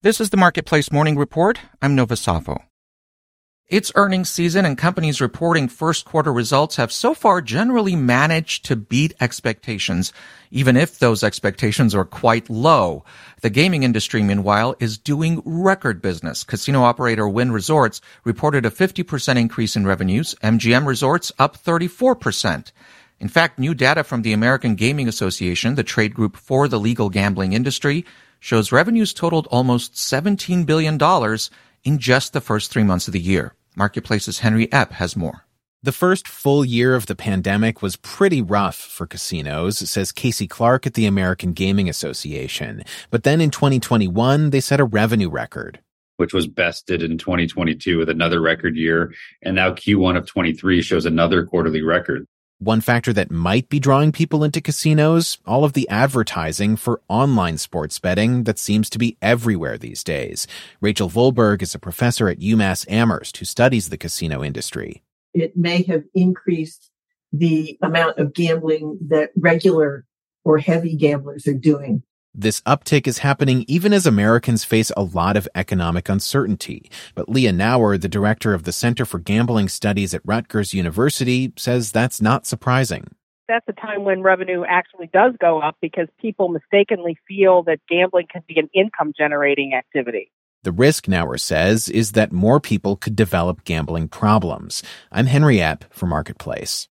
This is the Marketplace Morning Report. I'm Nova Safo. It's earnings season and companies reporting first quarter results have so far generally managed to beat expectations, even if those expectations are quite low. The gaming industry, meanwhile, is doing record business. Casino operator Wynn Resorts reported a 50% increase in revenues, MGM Resorts up 34%. In fact, new data from the American Gaming Association, the trade group for the legal gambling industry, shows revenues totaled almost $17 billion in just the first 3 months of the year. Marketplace's Henry Epp has more. The first full year of the pandemic was pretty rough for casinos, says Casey Clark at the American Gaming Association. But then in 2021, they set a revenue record, which was bested in 2022 with another record year. And now Q1 of 23 shows another quarterly record. One factor that might be drawing people into casinos, all of the advertising for online sports betting that seems to be everywhere these days. Rachel Volberg is a professor at UMass Amherst who studies the casino industry. It may have increased the amount of gambling that regular or heavy gamblers are doing. This uptick is happening even as Americans face a lot of economic uncertainty. But Leah Nauer, the director of the Center for Gambling Studies at Rutgers University, says that's not surprising. That's a time when revenue actually does go up because people mistakenly feel that gambling can be an income-generating activity. The risk, Nauer says, is that more people could develop gambling problems. I'm Henry Epp for Marketplace.